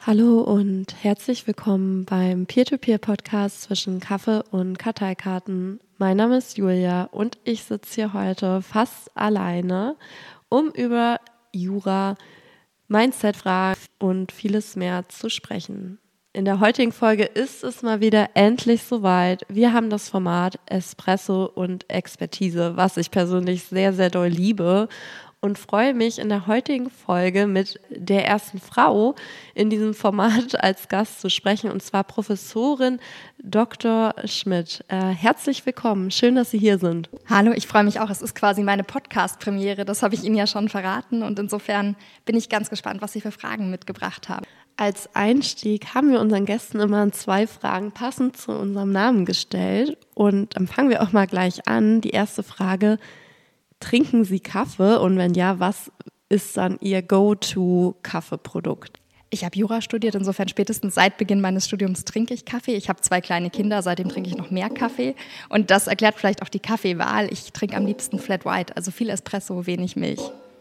Hallo und herzlich willkommen beim Peer-to-Peer-Podcast zwischen Kaffee und Karteikarten. Mein Name ist Julia und ich sitze hier heute fast alleine, um über Jura, Mindset-Fragen und vieles mehr zu sprechen. In der heutigen Folge ist es mal wieder endlich soweit. Wir haben das Format Espresso und Expertise, was ich persönlich sehr, sehr doll liebe. Und freue mich in der heutigen Folge mit der ersten Frau in diesem Format als Gast zu sprechen, und zwar Professorin Dr. Schmidt. Herzlich willkommen, schön, dass Sie hier sind. Hallo, ich freue mich auch. Es ist quasi meine Podcast-Premiere, das habe ich Ihnen ja schon verraten und insofern bin ich ganz gespannt, was Sie für Fragen mitgebracht haben. Als Einstieg haben wir unseren Gästen immer 2 Fragen passend zu unserem Namen gestellt und dann fangen wir auch mal gleich an. Die erste Frage: Trinken Sie Kaffee und wenn ja, was ist dann Ihr Go-to-Kaffeeprodukt? Ich habe Jura studiert, insofern spätestens seit Beginn meines Studiums trinke ich Kaffee. Ich habe 2 kleine Kinder, seitdem trinke ich noch mehr Kaffee und das erklärt vielleicht auch die Kaffeewahl. Ich trinke am liebsten Flat White, also viel Espresso, wenig Milch.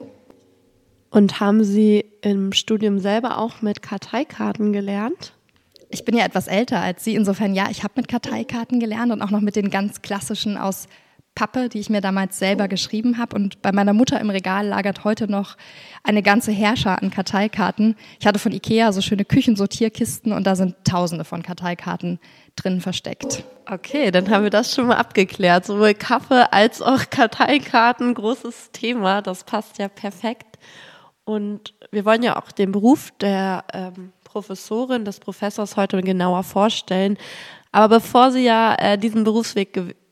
Und haben Sie im Studium selber auch mit Karteikarten gelernt? Ich bin ja etwas älter als Sie, insofern ja, ich habe mit Karteikarten gelernt und auch noch mit den ganz klassischen aus Pappe, die ich mir damals selber geschrieben habe. Und bei meiner Mutter im Regal lagert heute noch eine ganze Herrscher an Karteikarten. Ich hatte von Ikea so schöne Küchensortierkisten und da sind Tausende von Karteikarten drin versteckt. Okay, dann haben wir das schon mal abgeklärt. Sowohl Kaffee als auch Karteikarten, großes Thema. Das passt ja perfekt. Und wir wollen ja auch den Beruf der Professorin, des Professors heute genauer vorstellen. Aber bevor Sie ja diesen Berufsweg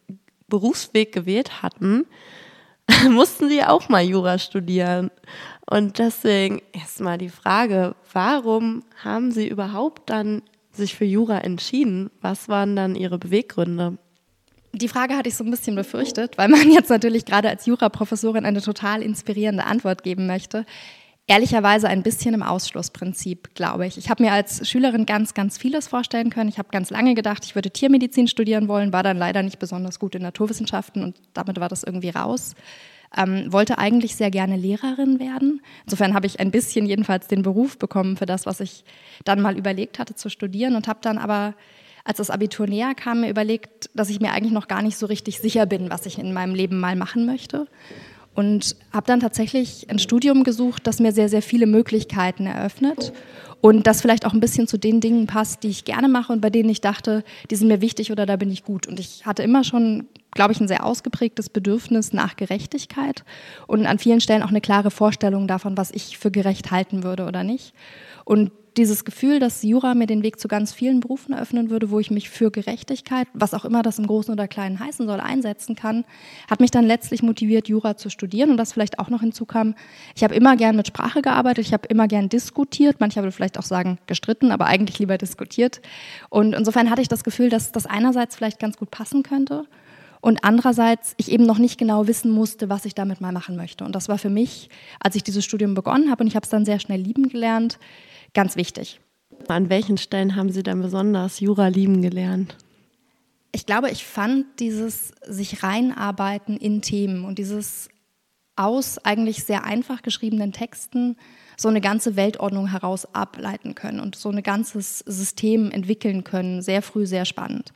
gewählt hatten, mussten Sie auch mal Jura studieren. Und deswegen erstmal die Frage, warum haben Sie überhaupt dann sich für Jura entschieden? Was waren dann Ihre Beweggründe? Die Frage hatte ich so ein bisschen befürchtet, weil man jetzt natürlich gerade als Juraprofessorin eine total inspirierende Antwort geben möchte. Ehrlicherweise ein bisschen im Ausschlussprinzip, glaube ich. Ich habe mir als Schülerin ganz, ganz vieles vorstellen können. Ich habe ganz lange gedacht, ich würde Tiermedizin studieren wollen, war dann leider nicht besonders gut in Naturwissenschaften und damit war das irgendwie raus. Wollte eigentlich sehr gerne Lehrerin werden. Insofern habe ich ein bisschen jedenfalls den Beruf bekommen für das, was ich dann mal überlegt hatte zu studieren und habe dann aber, als das Abitur näher kam, mir überlegt, dass ich mir eigentlich noch gar nicht so richtig sicher bin, was ich in meinem Leben mal machen möchte. Und habe dann tatsächlich ein Studium gesucht, das mir sehr, sehr viele Möglichkeiten eröffnet und das vielleicht auch ein bisschen zu den Dingen passt, die ich gerne mache und bei denen ich dachte, die sind mir wichtig oder da bin ich gut. Und ich hatte immer schon, glaube ich, ein sehr ausgeprägtes Bedürfnis nach Gerechtigkeit und an vielen Stellen auch eine klare Vorstellung davon, was ich für gerecht halten würde oder nicht. Und dieses Gefühl, dass Jura mir den Weg zu ganz vielen Berufen eröffnen würde, wo ich mich für Gerechtigkeit, was auch immer das im Großen oder Kleinen heißen soll, einsetzen kann, hat mich dann letztlich motiviert, Jura zu studieren. Und was vielleicht auch noch hinzukam, ich habe immer gern mit Sprache gearbeitet, ich habe immer gern diskutiert, mancher würde vielleicht auch sagen gestritten, aber eigentlich lieber diskutiert. Und insofern hatte ich das Gefühl, dass das einerseits vielleicht ganz gut passen könnte und andererseits ich eben noch nicht genau wissen musste, was ich damit mal machen möchte. Und das war für mich, als ich dieses Studium begonnen habe, und ich habe es dann sehr schnell lieben gelernt, ganz wichtig. An welchen Stellen haben Sie dann besonders Jura lieben gelernt? Ich glaube, ich fand dieses sich reinarbeiten in Themen und dieses aus eigentlich sehr einfach geschriebenen Texten so eine ganze Weltordnung heraus ableiten können und so ein ganzes System entwickeln können, sehr früh, sehr spannend.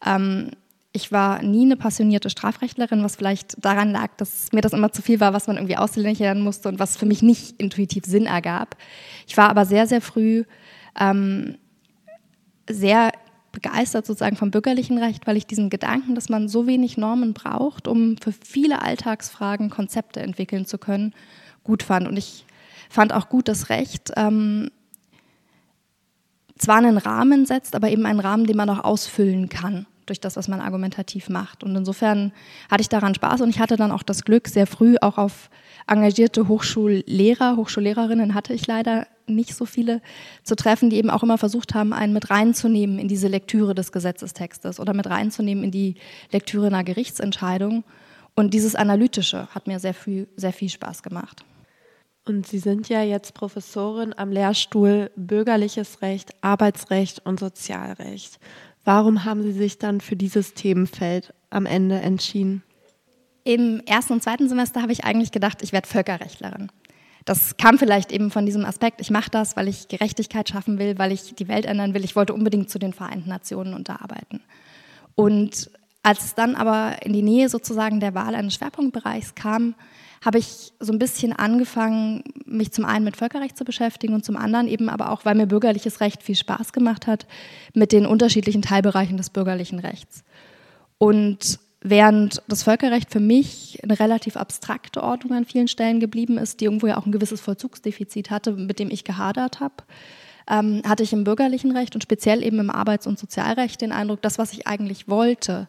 Ich war nie eine passionierte Strafrechtlerin, was vielleicht daran lag, dass mir das immer zu viel war, was man irgendwie auswendig lernen musste und was für mich nicht intuitiv Sinn ergab. Ich war aber sehr, sehr früh sehr begeistert sozusagen vom bürgerlichen Recht, weil ich diesen Gedanken, dass man so wenig Normen braucht, um für viele Alltagsfragen Konzepte entwickeln zu können, gut fand. Und ich fand auch gut, dass Recht zwar einen Rahmen setzt, aber eben einen Rahmen, den man auch ausfüllen kann durch das, was man argumentativ macht. Und insofern hatte ich daran Spaß und ich hatte dann auch das Glück, sehr früh auch auf engagierte Hochschullehrerinnen hatte ich leider nicht so viele zu treffen, die eben auch immer versucht haben, einen mit reinzunehmen in diese Lektüre des Gesetzestextes oder mit reinzunehmen in die Lektüre einer Gerichtsentscheidung. Und dieses Analytische hat mir sehr viel Spaß gemacht. Und Sie sind ja jetzt Professorin am Lehrstuhl Bürgerliches Recht, Arbeitsrecht und Sozialrecht. Warum haben Sie sich dann für dieses Themenfeld am Ende entschieden? Im ersten und zweiten Semester habe ich eigentlich gedacht, ich werde Völkerrechtlerin. Das kam vielleicht eben von diesem Aspekt, ich mache das, weil ich Gerechtigkeit schaffen will, weil ich die Welt ändern will. Ich wollte unbedingt zu den Vereinten Nationen unterarbeiten. Und als es dann aber in die Nähe sozusagen der Wahl eines Schwerpunktbereichs kam, habe ich so ein bisschen angefangen, mich zum einen mit Völkerrecht zu beschäftigen und zum anderen eben aber auch, weil mir bürgerliches Recht viel Spaß gemacht hat, mit den unterschiedlichen Teilbereichen des bürgerlichen Rechts. Und während das Völkerrecht für mich eine relativ abstrakte Ordnung an vielen Stellen geblieben ist, die irgendwo ja auch ein gewisses Vollzugsdefizit hatte, mit dem ich gehadert habe, hatte ich im bürgerlichen Recht und speziell eben im Arbeits- und Sozialrecht den Eindruck, das, was ich eigentlich wollte,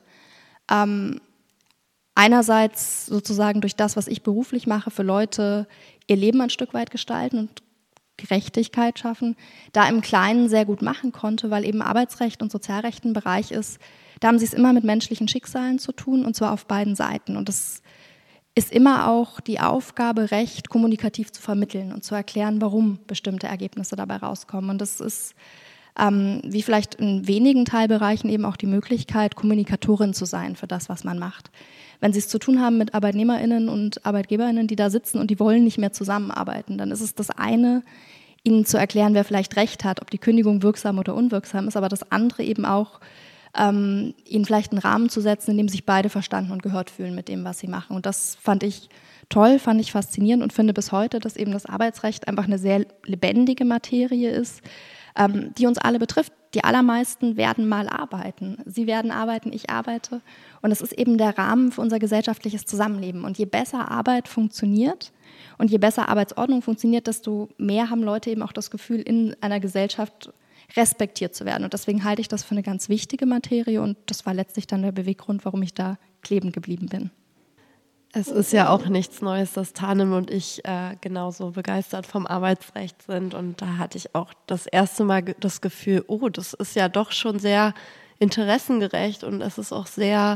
einerseits sozusagen durch das, was ich beruflich mache, für Leute ihr Leben ein Stück weit gestalten und Gerechtigkeit schaffen, da im Kleinen sehr gut machen konnte, weil eben Arbeitsrecht und Sozialrecht ein Bereich ist, da haben sie es immer mit menschlichen Schicksalen zu tun und zwar auf beiden Seiten. Und es ist immer auch die Aufgabe, Recht kommunikativ zu vermitteln und zu erklären, warum bestimmte Ergebnisse dabei rauskommen. Und das ist wie vielleicht in wenigen Teilbereichen eben auch die Möglichkeit, Kommunikatorin zu sein für das, was man macht. Wenn Sie es zu tun haben mit ArbeitnehmerInnen und ArbeitgeberInnen, die da sitzen und die wollen nicht mehr zusammenarbeiten, dann ist es das eine, ihnen zu erklären, wer vielleicht Recht hat, ob die Kündigung wirksam oder unwirksam ist, aber das andere eben auch, ihnen vielleicht einen Rahmen zu setzen, in dem sich beide verstanden und gehört fühlen mit dem, was sie machen. Und das fand ich toll, fand ich faszinierend und finde bis heute, dass eben das Arbeitsrecht einfach eine sehr lebendige Materie ist, die uns alle betrifft. Die allermeisten werden mal arbeiten. Sie werden arbeiten, ich arbeite. Und es ist eben der Rahmen für unser gesellschaftliches Zusammenleben. Und je besser Arbeit funktioniert und je besser Arbeitsordnung funktioniert, desto mehr haben Leute eben auch das Gefühl, in einer Gesellschaft respektiert zu werden. Und deswegen halte ich das für eine ganz wichtige Materie. Und das war letztlich dann der Beweggrund, warum ich da kleben geblieben bin. Es ist ja auch nichts Neues, dass Tanem und ich genauso begeistert vom Arbeitsrecht sind. Und da hatte ich auch das erste Mal das Gefühl, oh, das ist ja doch schon sehr interessengerecht und es ist auch sehr,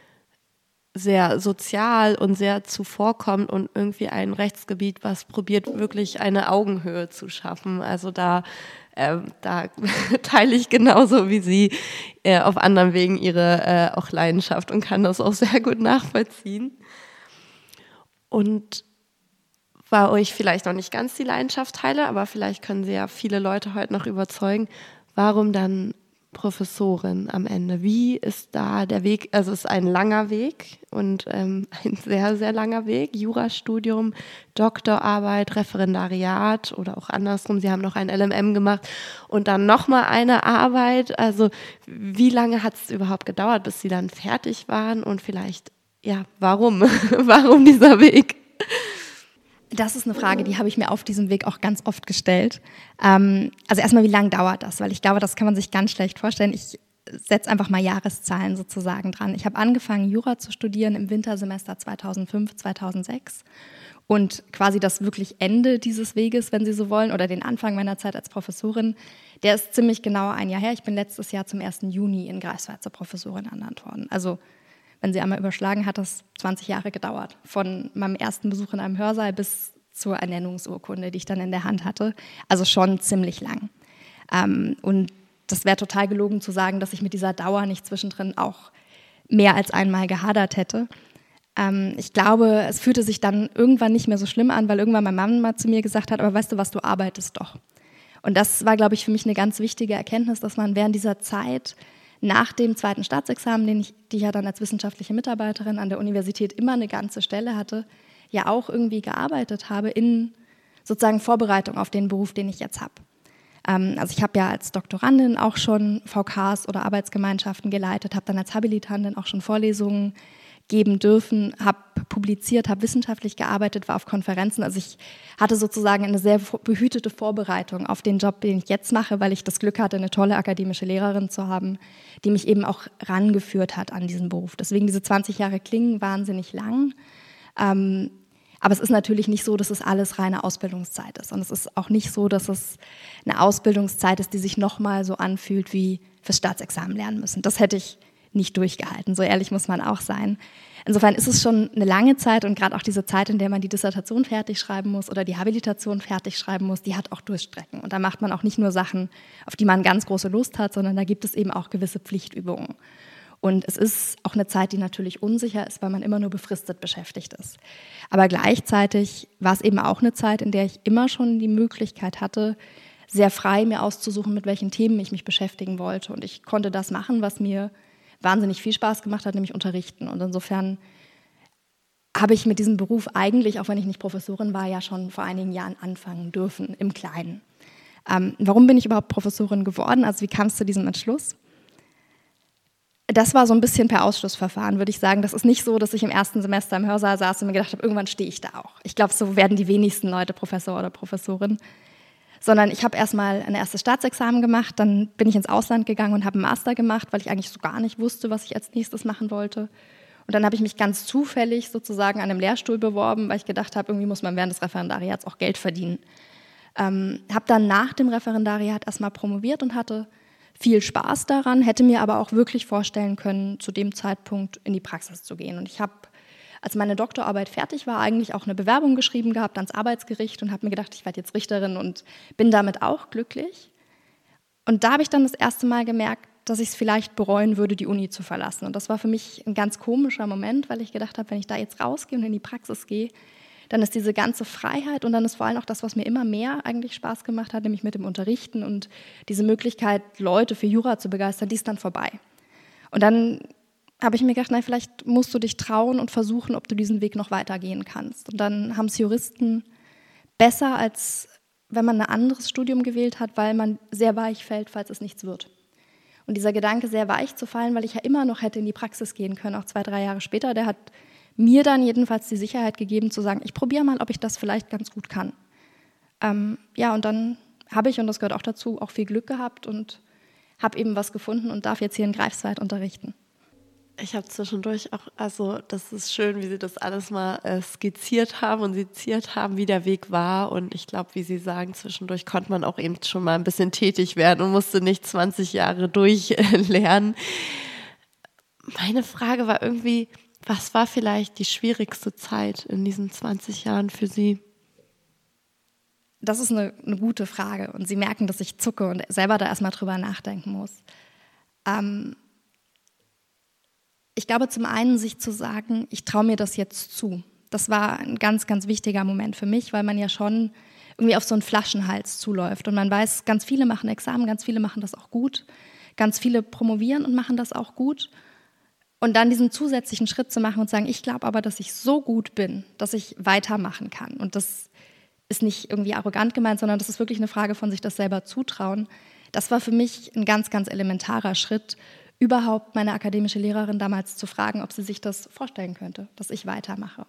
sehr sozial und sehr zuvorkommend und irgendwie ein Rechtsgebiet, was probiert, wirklich eine Augenhöhe zu schaffen. Also da teile ich genauso wie Sie auf anderen Wegen Ihre auch Leidenschaft und kann das auch sehr gut nachvollziehen. Und wo ich vielleicht noch nicht ganz die Leidenschaft teile, aber vielleicht können Sie ja viele Leute heute noch überzeugen, warum dann Professorin am Ende? Wie ist da der Weg? Also es ist ein langer Weg und ein sehr, sehr langer Weg. Jurastudium, Doktorarbeit, Referendariat oder auch andersrum. Sie haben noch ein LMM gemacht und dann nochmal eine Arbeit. Also wie lange hat es überhaupt gedauert, bis Sie dann fertig waren und vielleicht, ja, warum? Warum dieser Weg? Das ist eine Frage, die habe ich mir auf diesem Weg auch ganz oft gestellt. Also erstmal, wie lange dauert das? Weil ich glaube, das kann man sich ganz schlecht vorstellen. Ich setze einfach mal Jahreszahlen sozusagen dran. Ich habe angefangen, Jura zu studieren im Wintersemester 2005, 2006. Und quasi das wirklich Ende dieses Weges, wenn Sie so wollen, oder den Anfang meiner Zeit als Professorin, der ist ziemlich genau ein Jahr her. Ich bin letztes Jahr zum 1. Juni in Greifswald zur Professorin ernannt worden. Also wenn Sie einmal überschlagen, hat das 20 Jahre gedauert. Von meinem ersten Besuch in einem Hörsaal bis zur Ernennungsurkunde, die ich dann in der Hand hatte. Also schon ziemlich lang. Und das wäre total gelogen zu sagen, dass ich mit dieser Dauer nicht zwischendrin auch mehr als einmal gehadert hätte. Ich glaube, es fühlte sich dann irgendwann nicht mehr so schlimm an, weil irgendwann mein Mann mal zu mir gesagt hat, aber weißt du was, du arbeitest doch. Und das war, glaube ich, für mich eine ganz wichtige Erkenntnis, dass man während dieser Zeit nach dem zweiten Staatsexamen, die ich ja dann als wissenschaftliche Mitarbeiterin an der Universität immer eine ganze Stelle hatte, ja auch irgendwie gearbeitet habe in sozusagen Vorbereitung auf den Beruf, den ich jetzt habe. Also ich habe ja als Doktorandin auch schon VKs oder Arbeitsgemeinschaften geleitet, habe dann als Habilitantin auch schon Vorlesungen geben dürfen, habe publiziert, habe wissenschaftlich gearbeitet, war auf Konferenzen. Also ich hatte sozusagen eine sehr behütete Vorbereitung auf den Job, den ich jetzt mache, weil ich das Glück hatte, eine tolle akademische Lehrerin zu haben, die mich eben auch rangeführt hat an diesen Beruf. Deswegen diese 20 Jahre klingen wahnsinnig lang. Aber es ist natürlich nicht so, dass es alles reine Ausbildungszeit ist. Und es ist auch nicht so, dass es eine Ausbildungszeit ist, die sich nochmal so anfühlt wie fürs Staatsexamen lernen müssen. Das hätte ich nicht durchgehalten, so ehrlich muss man auch sein. Insofern ist es schon eine lange Zeit und gerade auch diese Zeit, in der man die Dissertation fertig schreiben muss oder die Habilitation fertig schreiben muss, die hat auch Durchstrecken. Und da macht man auch nicht nur Sachen, auf die man ganz große Lust hat, sondern da gibt es eben auch gewisse Pflichtübungen. Und es ist auch eine Zeit, die natürlich unsicher ist, weil man immer nur befristet beschäftigt ist. Aber gleichzeitig war es eben auch eine Zeit, in der ich immer schon die Möglichkeit hatte, sehr frei mir auszusuchen, mit welchen Themen ich mich beschäftigen wollte. Und ich konnte das machen, was mir wahnsinnig viel Spaß gemacht hat, nämlich unterrichten. Und insofern habe ich mit diesem Beruf eigentlich, auch wenn ich nicht Professorin war, ja schon vor einigen Jahren anfangen dürfen, im Kleinen. Warum bin ich überhaupt Professorin geworden? Also wie kam es zu diesem Entschluss? Das war so ein bisschen per Ausschlussverfahren, würde ich sagen. Das ist nicht so, dass ich im ersten Semester im Hörsaal saß und mir gedacht habe, irgendwann stehe ich da auch. Ich glaube, so werden die wenigsten Leute Professor oder Professorin. Sondern ich habe erstmal ein erstes Staatsexamen gemacht, dann bin ich ins Ausland gegangen und habe einen Master gemacht, weil ich eigentlich so gar nicht wusste, was ich als nächstes machen wollte. Und dann habe ich mich ganz zufällig sozusagen an einem Lehrstuhl beworben, weil ich gedacht habe, irgendwie muss man während des Referendariats auch Geld verdienen. Habe dann nach dem Referendariat erstmal promoviert und hatte viel Spaß daran, hätte mir aber auch wirklich vorstellen können, zu dem Zeitpunkt in die Praxis zu gehen. Und ich habe, als meine Doktorarbeit fertig war, eigentlich auch eine Bewerbung geschrieben gehabt ans Arbeitsgericht und habe mir gedacht, ich werde jetzt Richterin und bin damit auch glücklich. Und da habe ich dann das erste Mal gemerkt, dass ich es vielleicht bereuen würde, die Uni zu verlassen. Und das war für mich ein ganz komischer Moment, weil ich gedacht habe, wenn ich da jetzt rausgehe und in die Praxis gehe, dann ist diese ganze Freiheit und dann ist vor allem auch das, was mir immer mehr eigentlich Spaß gemacht hat, nämlich mit dem Unterrichten und diese Möglichkeit, Leute für Jura zu begeistern, die ist dann vorbei. Und dann habe ich mir gedacht, nein, vielleicht musst du dich trauen und versuchen, ob du diesen Weg noch weitergehen kannst. Und dann haben es Juristen besser, als wenn man ein anderes Studium gewählt hat, weil man sehr weich fällt, falls es nichts wird. Und dieser Gedanke, sehr weich zu fallen, weil ich ja immer noch hätte in die Praxis gehen können, auch 2-3 Jahre später, der hat mir dann jedenfalls die Sicherheit gegeben, zu sagen, ich probiere mal, ob ich das vielleicht ganz gut kann. Und dann habe ich, und das gehört auch dazu, auch viel Glück gehabt und habe eben was gefunden und darf jetzt hier in Greifswald unterrichten. Ich habe zwischendurch auch, also das ist schön, wie Sie das alles mal skizziert haben und seziert haben, wie der Weg war. Und ich glaube, wie Sie sagen, zwischendurch konnte man auch eben schon mal ein bisschen tätig werden und musste nicht 20 Jahre durchlernen. Meine Frage war irgendwie, was war vielleicht die schwierigste Zeit in diesen 20 Jahren für Sie? Das ist eine gute Frage und Sie merken, dass ich zucke und selber da erstmal drüber nachdenken muss. Ich glaube, zum einen sich zu sagen, ich traue mir das jetzt zu. Das war ein ganz, ganz wichtiger Moment für mich, weil man ja schon irgendwie auf so einen Flaschenhals zuläuft. Und man weiß, ganz viele machen Examen, ganz viele machen das auch gut. Ganz viele promovieren und machen das auch gut. Und dann diesen zusätzlichen Schritt zu machen und sagen, ich glaube aber, dass ich so gut bin, dass ich weitermachen kann. Und das ist nicht irgendwie arrogant gemeint, sondern das ist wirklich eine Frage von sich das selber zutrauen. Das war für mich ein ganz, ganz elementarer Schritt, überhaupt meine akademische Lehrerin damals zu fragen, ob sie sich das vorstellen könnte, dass ich weitermache.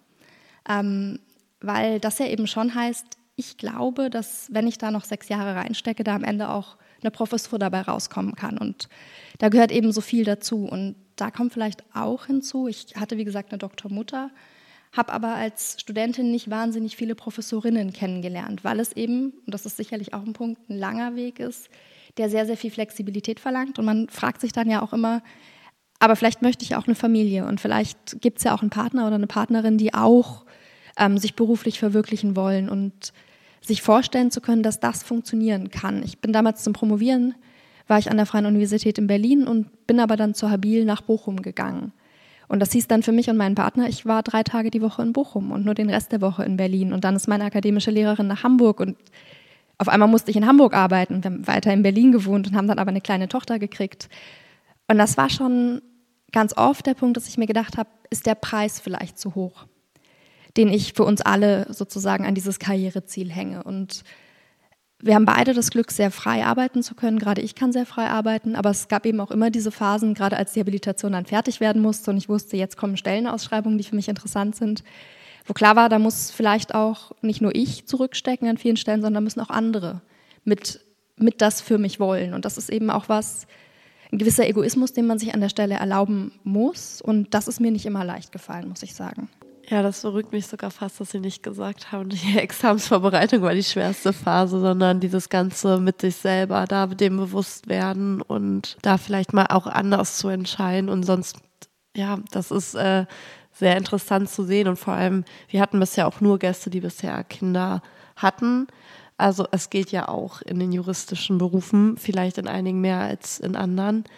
Weil das ja eben schon heißt, ich glaube, dass wenn ich da noch 6 Jahre reinstecke, da am Ende auch eine Professur dabei rauskommen kann. Und da gehört eben so viel dazu. Und da kommt vielleicht auch hinzu, ich hatte wie gesagt eine Doktormutter, habe aber als Studentin nicht wahnsinnig viele Professorinnen kennengelernt, weil es eben, und das ist sicherlich auch ein Punkt, ein langer Weg ist, der sehr, sehr viel Flexibilität verlangt. Und man fragt sich dann ja auch immer, aber vielleicht möchte ich auch eine Familie und vielleicht gibt es ja auch einen Partner oder eine Partnerin, die auch sich beruflich verwirklichen wollen und sich vorstellen zu können, dass das funktionieren kann. Ich bin damals zum Promovieren, war ich an der Freien Universität in Berlin und bin aber dann zur Habil nach Bochum gegangen. Und das hieß dann für mich und meinen Partner, ich war 3 Tage die Woche in Bochum und nur den Rest der Woche in Berlin. Und dann ist meine akademische Lehrerin nach Hamburg und auf einmal musste ich in Hamburg arbeiten. Wir haben weiter in Berlin gewohnt und haben dann aber eine kleine Tochter gekriegt. Und das war schon ganz oft der Punkt, dass ich mir gedacht habe, ist der Preis vielleicht zu hoch, den ich für uns alle sozusagen an dieses Karriereziel hänge. Und wir haben beide das Glück, sehr frei arbeiten zu können. Gerade ich kann sehr frei arbeiten, aber es gab eben auch immer diese Phasen, gerade als die Habilitation dann fertig werden musste und ich wusste, jetzt kommen Stellenausschreibungen, die für mich interessant sind, wo klar war, da muss vielleicht auch nicht nur ich zurückstecken an vielen Stellen, sondern müssen auch andere mit das für mich wollen. Und das ist eben auch ein gewisser Egoismus, den man sich an der Stelle erlauben muss. Und das ist mir nicht immer leicht gefallen, muss ich sagen. Ja, das beruhigt mich sogar fast, dass Sie nicht gesagt haben, die Examensvorbereitung war die schwerste Phase, sondern dieses Ganze mit sich selber, da dem bewusst werden und da vielleicht mal auch anders zu entscheiden. Und sonst, ja, das ist sehr interessant zu sehen. Und vor allem, wir hatten bisher auch nur Gäste, die bisher Kinder hatten. Also es geht ja auch in den juristischen Berufen, vielleicht in einigen mehr als in anderen.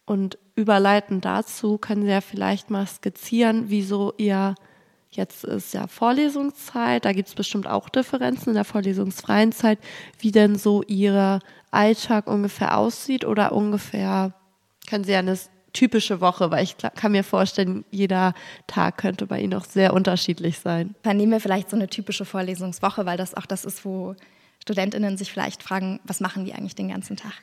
Und überleitend dazu können Sie ja vielleicht mal skizzieren, wieso ihr, jetzt ist ja Vorlesungszeit, da gibt es bestimmt auch Differenzen in der vorlesungsfreien Zeit, wie denn so Ihr Alltag ungefähr aussieht oder ungefähr, können Sie ja eine typische Woche, weil ich kann mir vorstellen, jeder Tag könnte bei Ihnen auch sehr unterschiedlich sein. Dann nehmen wir vielleicht so eine typische Vorlesungswoche, weil das auch das ist, wo StudentInnen sich vielleicht fragen, was machen die eigentlich den ganzen Tag?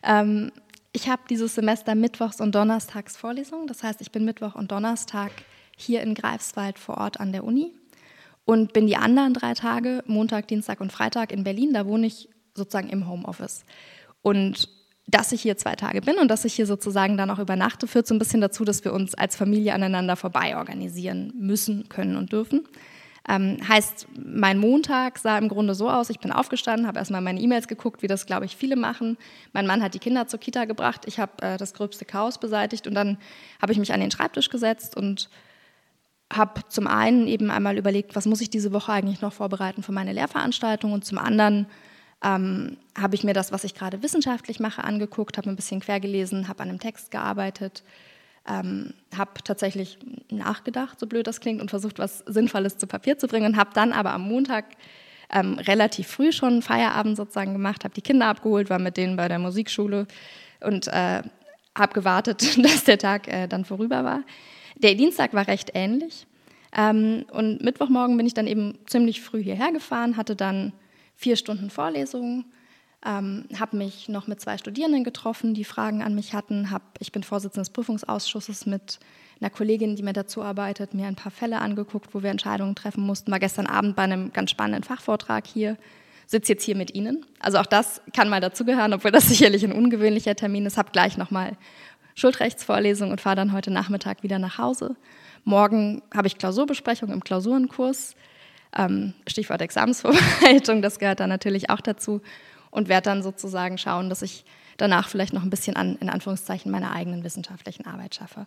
Ich habe dieses Semester Mittwochs und Donnerstags Vorlesungen. Das heißt, ich bin Mittwoch und Donnerstag hier in Greifswald vor Ort an der Uni und bin die anderen 3 Tage, Montag, Dienstag und Freitag in Berlin. Da wohne ich sozusagen im Homeoffice. Und dass ich hier 2 Tage bin und dass ich hier sozusagen dann auch übernachte, führt so ein bisschen dazu, dass wir uns als Familie aneinander vorbei organisieren müssen, können und dürfen. Heißt, mein Montag sah im Grunde so aus, ich bin aufgestanden, habe erstmal meine E-Mails geguckt, wie das, glaube ich, viele machen. Mein Mann hat die Kinder zur Kita gebracht, ich habe das gröbste Chaos beseitigt und dann habe ich mich an den Schreibtisch gesetzt und habe zum einen eben einmal überlegt, was muss ich diese Woche eigentlich noch vorbereiten für meine Lehrveranstaltung und zum anderen habe ich mir das, was ich gerade wissenschaftlich mache, angeguckt, habe ein bisschen quer gelesen, habe an einem Text gearbeitet, habe tatsächlich nachgedacht, so blöd das klingt, und versucht, was Sinnvolles zu Papier zu bringen und habe dann aber am Montag relativ früh schon Feierabend sozusagen gemacht, habe die Kinder abgeholt, war mit denen bei der Musikschule und habe gewartet, dass der Tag dann vorüber war. Der Dienstag war recht ähnlich und Mittwochmorgen bin ich dann eben ziemlich früh hierher gefahren, hatte dann 4 Stunden Vorlesungen, habe mich noch mit 2 Studierenden getroffen, die Fragen an mich hatten. Ich bin Vorsitzende des Prüfungsausschusses mit einer Kollegin, die mir dazu arbeitet, mir ein paar Fälle angeguckt, wo wir Entscheidungen treffen mussten. War gestern Abend bei einem ganz spannenden Fachvortrag hier, sitze jetzt hier mit Ihnen. Also auch das kann mal dazugehören, obwohl das sicherlich ein ungewöhnlicher Termin ist. Habe gleich nochmal Schuldrechtsvorlesung und fahre dann heute Nachmittag wieder nach Hause. Morgen habe ich Klausurbesprechung im Klausurenkurs. Stichwort Examensvorbereitung, das gehört da natürlich auch dazu und werde dann sozusagen schauen, dass ich danach vielleicht noch ein bisschen an, in Anführungszeichen, meiner eigenen wissenschaftlichen Arbeit schaffe.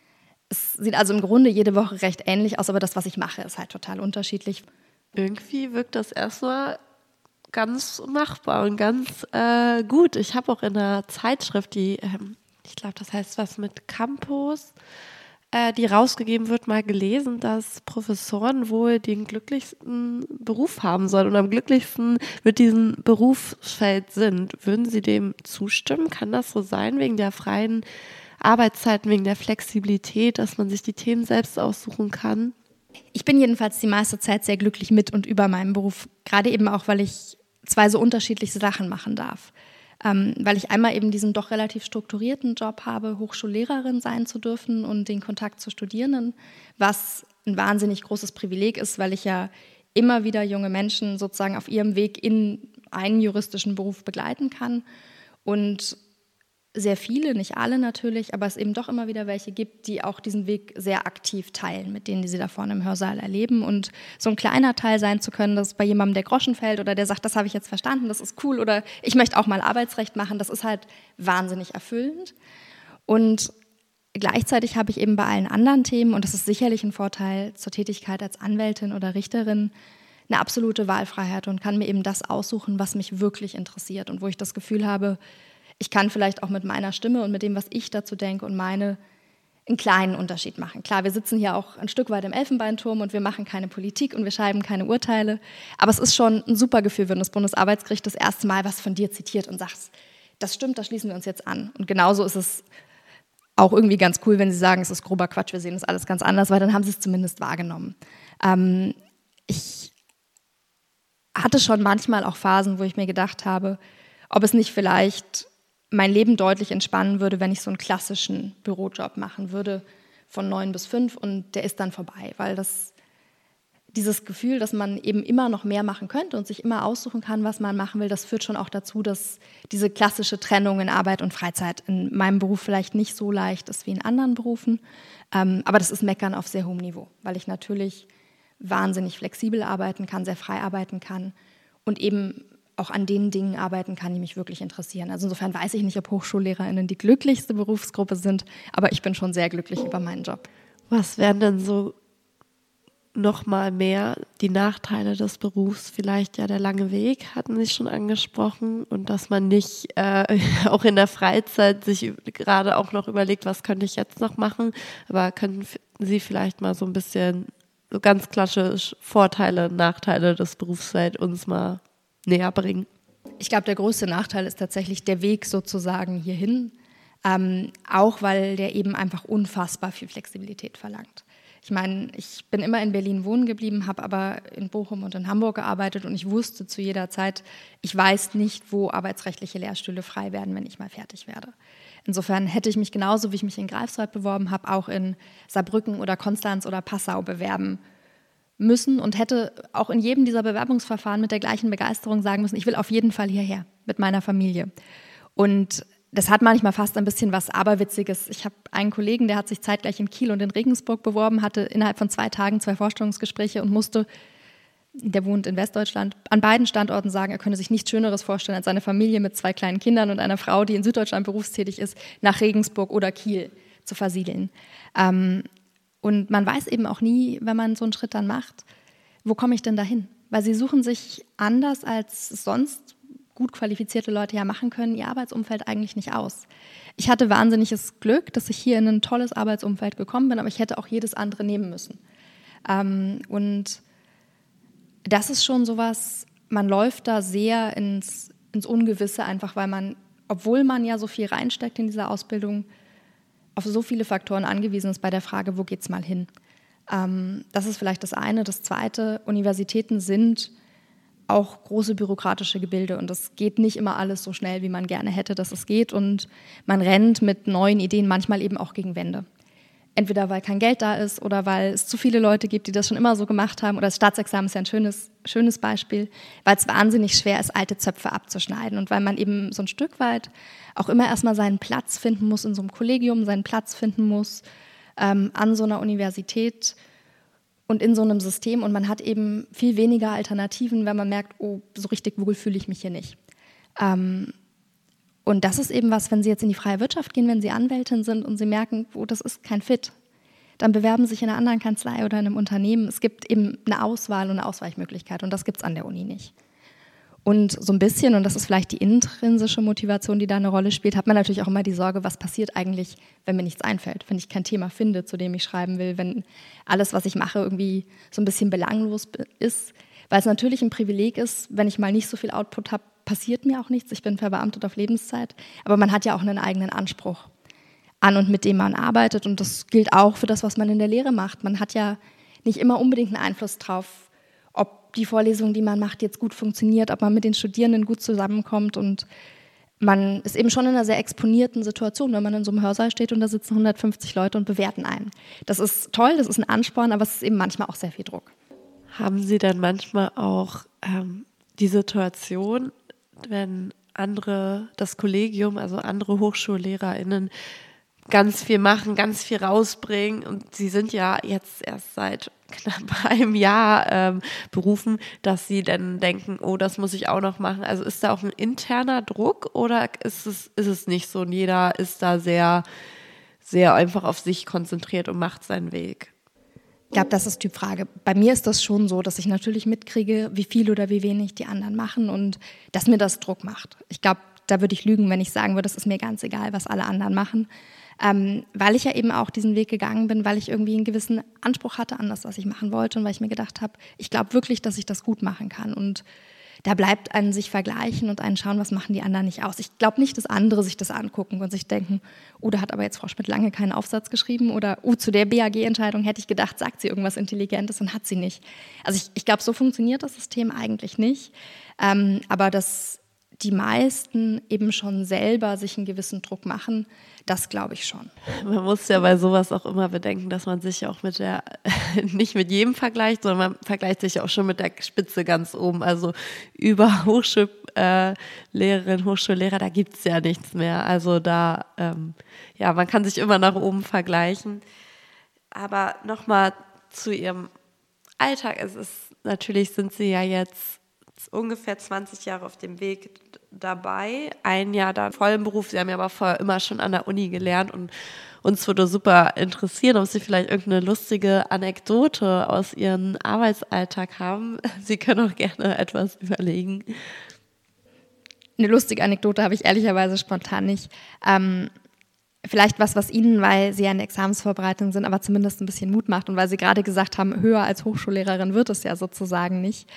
Es sieht also im Grunde jede Woche recht ähnlich aus, aber das, was ich mache, ist halt total unterschiedlich. Irgendwie wirkt das erstmal ganz machbar und ganz gut. Ich habe auch in einer Zeitschrift, die, ich glaube, das heißt was mit Campus, die rausgegeben wird, mal gelesen, dass Professoren wohl den glücklichsten Beruf haben sollen und am glücklichsten mit diesem Berufsfeld sind. Würden Sie dem zustimmen? Kann das so sein, wegen der freien Arbeitszeiten, wegen der Flexibilität, dass man sich die Themen selbst aussuchen kann? Ich bin jedenfalls die meiste Zeit sehr glücklich mit und über meinem Beruf, gerade eben auch, weil ich 2 so unterschiedliche Sachen machen darf. Weil ich einmal eben diesen doch relativ strukturierten Job habe, Hochschullehrerin sein zu dürfen und den Kontakt zu Studierenden, was ein wahnsinnig großes Privileg ist, weil ich ja immer wieder junge Menschen sozusagen auf ihrem Weg in einen juristischen Beruf begleiten kann und sehr viele, nicht alle natürlich, aber es eben doch immer wieder welche gibt, die auch diesen Weg sehr aktiv teilen, mit denen die sie da vorne im Hörsaal erleben. Und so ein kleiner Teil sein zu können, dass bei jemandem der Groschen fällt oder der sagt, das habe ich jetzt verstanden, das ist cool oder ich möchte auch mal Arbeitsrecht machen, das ist halt wahnsinnig erfüllend. Und gleichzeitig habe ich eben bei allen anderen Themen, und das ist sicherlich ein Vorteil zur Tätigkeit als Anwältin oder Richterin, eine absolute Wahlfreiheit und kann mir eben das aussuchen, was mich wirklich interessiert und wo ich das Gefühl habe, ich kann vielleicht auch mit meiner Stimme und mit dem, was ich dazu denke und meine, einen kleinen Unterschied machen. Klar, wir sitzen hier auch ein Stück weit im Elfenbeinturm und wir machen keine Politik und wir schreiben keine Urteile. Aber es ist schon ein super Gefühl, wenn das Bundesarbeitsgericht das erste Mal was von dir zitiert und sagt, das stimmt, da schließen wir uns jetzt an. Und genauso ist es auch irgendwie ganz cool, wenn sie sagen, es ist grober Quatsch, wir sehen das alles ganz anders, weil dann haben sie es zumindest wahrgenommen. Ich hatte schon manchmal auch Phasen, wo ich mir gedacht habe, ob es nicht vielleicht mein Leben deutlich entspannen würde, wenn ich so einen klassischen Bürojob machen würde von 9 bis 5 und der ist dann vorbei, weil dieses Gefühl, dass man eben immer noch mehr machen könnte und sich immer aussuchen kann, was man machen will, das führt schon auch dazu, dass diese klassische Trennung in Arbeit und Freizeit in meinem Beruf vielleicht nicht so leicht ist wie in anderen Berufen, aber das ist Meckern auf sehr hohem Niveau, weil ich natürlich wahnsinnig flexibel arbeiten kann, sehr frei arbeiten kann und eben auch an den Dingen arbeiten kann, die mich wirklich interessieren. Also insofern weiß ich nicht, ob HochschullehrerInnen die glücklichste Berufsgruppe sind, aber ich bin schon sehr glücklich über meinen Job. Was wären denn so noch mal mehr die Nachteile des Berufs, vielleicht ja der lange Weg, hatten Sie schon angesprochen, und dass man nicht auch in der Freizeit sich gerade auch noch überlegt, was könnte ich jetzt noch machen, aber können Sie vielleicht mal so ein bisschen so ganz klassisch Vorteile, Nachteile des Berufsfelds uns mal näher bringen? Ich glaube, der größte Nachteil ist tatsächlich der Weg sozusagen hierhin, auch weil der eben einfach unfassbar viel Flexibilität verlangt. Ich meine, ich bin immer in Berlin wohnen geblieben, habe aber in Bochum und in Hamburg gearbeitet und ich wusste zu jeder Zeit, ich weiß nicht, wo arbeitsrechtliche Lehrstühle frei werden, wenn ich mal fertig werde. Insofern hätte ich mich genauso, wie ich mich in Greifswald beworben habe, auch in Saarbrücken oder Konstanz oder Passau bewerben müssen und hätte auch in jedem dieser Bewerbungsverfahren mit der gleichen Begeisterung sagen müssen, ich will auf jeden Fall hierher mit meiner Familie. Und das hat manchmal fast ein bisschen was Aberwitziges. Ich habe einen Kollegen, der hat sich zeitgleich in Kiel und in Regensburg beworben, hatte innerhalb von 2 Tagen 2 Vorstellungsgespräche und musste, der wohnt in Westdeutschland, an beiden Standorten sagen, er könne sich nichts Schöneres vorstellen, als seine Familie mit 2 kleinen Kindern und einer Frau, die in Süddeutschland berufstätig ist, nach Regensburg oder Kiel zu versiedeln. Und man weiß eben auch nie, wenn man so einen Schritt dann macht, wo komme ich denn dahin? Weil sie suchen sich anders als sonst gut qualifizierte Leute ja machen können, ihr Arbeitsumfeld eigentlich nicht aus. Ich hatte wahnsinniges Glück, dass ich hier in ein tolles Arbeitsumfeld gekommen bin, aber ich hätte auch jedes andere nehmen müssen. Und das ist schon sowas, man läuft da sehr ins Ungewisse, einfach weil man, obwohl man ja so viel reinsteckt in diese Ausbildung, auf so viele Faktoren angewiesen ist bei der Frage, wo geht's mal hin? Das ist vielleicht das eine. Das zweite, Universitäten sind auch große bürokratische Gebilde und es geht nicht immer alles so schnell, wie man gerne hätte, dass es geht, und man rennt mit neuen Ideen manchmal eben auch gegen Wände. Entweder weil kein Geld da ist oder weil es zu viele Leute gibt, die das schon immer so gemacht haben, oder das Staatsexamen ist ja ein schönes Beispiel, weil es wahnsinnig schwer ist, alte Zöpfe abzuschneiden und weil man eben so ein Stück weit auch immer erstmal seinen Platz finden muss in so einem Kollegium, seinen Platz finden muss an so einer Universität und in so einem System, und man hat eben viel weniger Alternativen, wenn man merkt, oh, so richtig wohl fühle ich mich hier nicht. Und das ist eben was, wenn Sie jetzt in die freie Wirtschaft gehen, wenn Sie Anwältin sind und Sie merken, oh, das ist kein Fit, dann bewerben Sie sich in einer anderen Kanzlei oder in einem Unternehmen. Es gibt eben eine Auswahl und eine Ausweichmöglichkeit und das gibt es an der Uni nicht. Und so ein bisschen, und das ist vielleicht die intrinsische Motivation, die da eine Rolle spielt, hat man natürlich auch immer die Sorge, was passiert eigentlich, wenn mir nichts einfällt, wenn ich kein Thema finde, zu dem ich schreiben will, wenn alles, was ich mache, irgendwie so ein bisschen belanglos ist. Weil es natürlich ein Privileg ist, wenn ich mal nicht so viel Output habe, passiert mir auch nichts, ich bin verbeamtet auf Lebenszeit. Aber man hat ja auch einen eigenen Anspruch an und mit dem man arbeitet, und das gilt auch für das, was man in der Lehre macht. Man hat ja nicht immer unbedingt einen Einfluss drauf, ob die Vorlesung, die man macht, jetzt gut funktioniert, ob man mit den Studierenden gut zusammenkommt, und man ist eben schon in einer sehr exponierten Situation, wenn man in so einem Hörsaal steht und da sitzen 150 Leute und bewerten einen. Das ist toll, das ist ein Ansporn, aber es ist eben manchmal auch sehr viel Druck. Haben Sie dann manchmal auch die Situation, wenn das Kollegium, also andere HochschullehrerInnen, ganz viel machen, ganz viel rausbringen, und Sie sind ja jetzt erst seit knapp einem Jahr berufen, dass Sie dann denken, oh, das muss ich auch noch machen. Also ist da auch ein interner Druck oder ist es nicht so, und jeder ist da sehr, sehr einfach auf sich konzentriert und macht seinen Weg? Ich glaube, das ist Typfrage. Bei mir ist das schon so, dass ich natürlich mitkriege, wie viel oder wie wenig die anderen machen und dass mir das Druck macht. Ich glaube, da würde ich lügen, wenn ich sagen würde, es ist mir ganz egal, was alle anderen machen. Weil ich ja eben auch diesen Weg gegangen bin, weil ich irgendwie einen gewissen Anspruch hatte an das, was ich machen wollte, und weil ich mir gedacht habe, ich glaube wirklich, dass ich das gut machen kann. Und da bleibt ein sich vergleichen und ein schauen, was machen die anderen nicht aus. Ich glaube nicht, dass andere sich das angucken und sich denken, oh, da hat aber jetzt Frau Schmidt lange keinen Aufsatz geschrieben, oder oh, zu der BAG-Entscheidung hätte ich gedacht, sagt sie irgendwas Intelligentes und hat sie nicht. Also ich glaube, so funktioniert das System eigentlich nicht. Aber dass die meisten eben schon selber sich einen gewissen Druck machen, das glaube ich schon. Man muss ja bei sowas auch immer bedenken, dass man sich auch nicht mit jedem vergleicht, sondern man vergleicht sich auch schon mit der Spitze ganz oben. Also über Hochschullehrerin, Hochschullehrer, da gibt es ja nichts mehr. Also da, man kann sich immer nach oben vergleichen. Aber nochmal zu Ihrem Alltag. Natürlich sind Sie ja jetzt ungefähr 20 Jahre auf dem Weg, dabei, ein Jahr da voll im Beruf. Sie haben ja aber vorher immer schon an der Uni gelernt und uns würde super interessieren, ob Sie vielleicht irgendeine lustige Anekdote aus Ihrem Arbeitsalltag haben. Sie können auch gerne etwas überlegen. Eine lustige Anekdote habe ich ehrlicherweise spontan nicht. Vielleicht was Ihnen, weil Sie ja in der Examensvorbereitung sind, aber zumindest ein bisschen Mut macht und weil Sie gerade gesagt haben, höher als Hochschullehrerin wird es ja sozusagen nicht.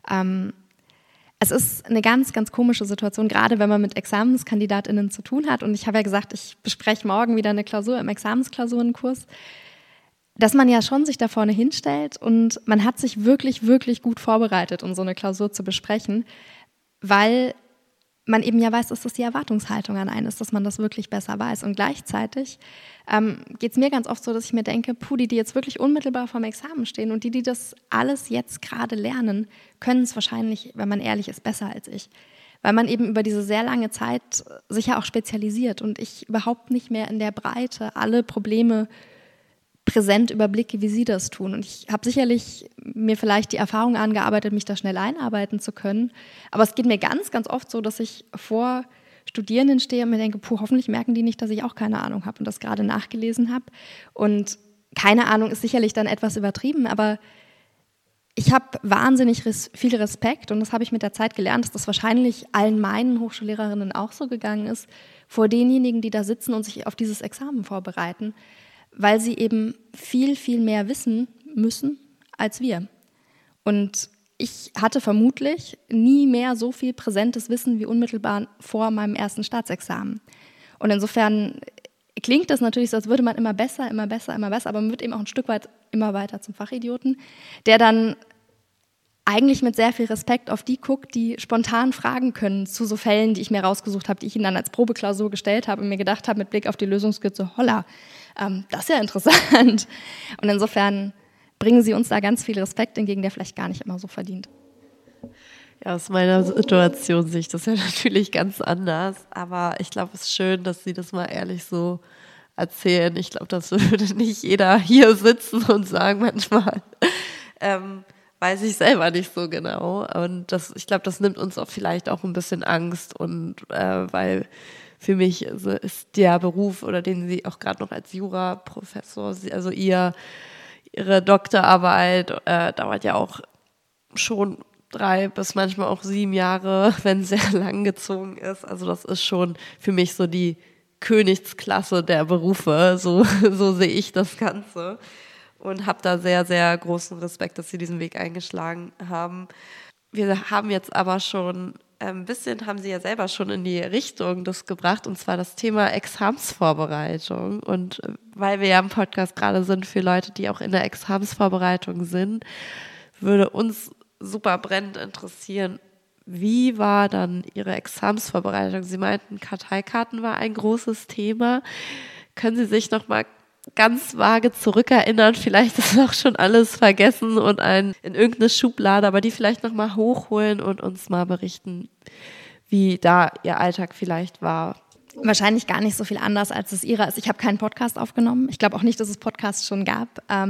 Es ist eine ganz, ganz komische Situation, gerade wenn man mit ExamenskandidatInnen zu tun hat. Und ich habe ja gesagt, ich bespreche morgen wieder eine Klausur im Examensklausurenkurs, dass man ja schon sich da vorne hinstellt und man hat sich wirklich, wirklich gut vorbereitet, um so eine Klausur zu besprechen, weil man eben ja weiß, dass das die Erwartungshaltung an einen ist, dass man das wirklich besser weiß. Und gleichzeitig geht es mir ganz oft so, dass ich mir denke, die jetzt wirklich unmittelbar vorm Examen stehen und die das alles jetzt gerade lernen, können es wahrscheinlich, wenn man ehrlich ist, besser als ich. Weil man eben über diese sehr lange Zeit sich ja auch spezialisiert und ich überhaupt nicht mehr in der Breite alle Probleme präsent überblicke, wie Sie das tun. Und ich habe sicherlich mir vielleicht die Erfahrung angearbeitet, mich da schnell einarbeiten zu können. Aber es geht mir ganz, ganz oft so, dass ich vor Studierenden stehe und mir denke, hoffentlich merken die nicht, dass ich auch keine Ahnung habe und das gerade nachgelesen habe. Und keine Ahnung ist sicherlich dann etwas übertrieben, aber ich habe wahnsinnig viel Respekt und das habe ich mit der Zeit gelernt, dass das wahrscheinlich allen meinen Hochschullehrerinnen auch so gegangen ist, vor denjenigen, die da sitzen und sich auf dieses Examen vorbereiten, weil sie eben viel, viel mehr wissen müssen als wir. Und ich hatte vermutlich nie mehr so viel präsentes Wissen wie unmittelbar vor meinem ersten Staatsexamen. Und insofern klingt das natürlich so, als würde man immer besser, immer besser, immer besser, aber man wird eben auch ein Stück weit immer weiter zum Fachidioten, der dann eigentlich mit sehr viel Respekt auf die guckt, die spontan fragen können zu so Fällen, die ich mir rausgesucht habe, die ich ihnen dann als Probeklausur gestellt habe und mir gedacht habe, mit Blick auf die Lösungskizze, holla, das ist ja interessant. Und insofern bringen Sie uns da ganz viel Respekt entgegen, der vielleicht gar nicht immer so verdient. Ja, aus meiner Situation sehe ich das ja natürlich ganz anders, aber ich glaube, es ist schön, dass Sie das mal ehrlich so erzählen. Ich glaube, das würde nicht jeder hier sitzen und sagen manchmal, weiß ich selber nicht so genau. Und ich glaube, das nimmt uns auch vielleicht auch ein bisschen Angst und weil für mich ist der Beruf, oder den Sie auch gerade noch als Juraprofessor, also Ihre Doktorarbeit dauert ja auch schon 3 bis manchmal auch 7 Jahre, wenn sehr lang gezogen ist. Also das ist schon für mich so die Königsklasse der Berufe, so sehe ich das Ganze und habe da sehr, sehr großen Respekt, dass Sie diesen Weg eingeschlagen haben. Wir haben jetzt aber schon ein bisschen, haben Sie ja selber schon in die Richtung das gebracht, und zwar das Thema Examensvorbereitung. Und weil wir ja im Podcast gerade sind für Leute, die auch in der Examensvorbereitung sind, würde uns super brennend interessieren, wie war dann Ihre Examensvorbereitung? Sie meinten, Karteikarten war ein großes Thema. Können Sie sich noch mal ganz vage zurückerinnern? Vielleicht ist auch schon alles vergessen und in irgendeine Schublade, aber die vielleicht noch mal hochholen und uns mal berichten, wie da Ihr Alltag vielleicht war. Wahrscheinlich gar nicht so viel anders, als es Ihrer ist. Ich habe keinen Podcast aufgenommen. Ich glaube auch nicht, dass es Podcasts schon gab.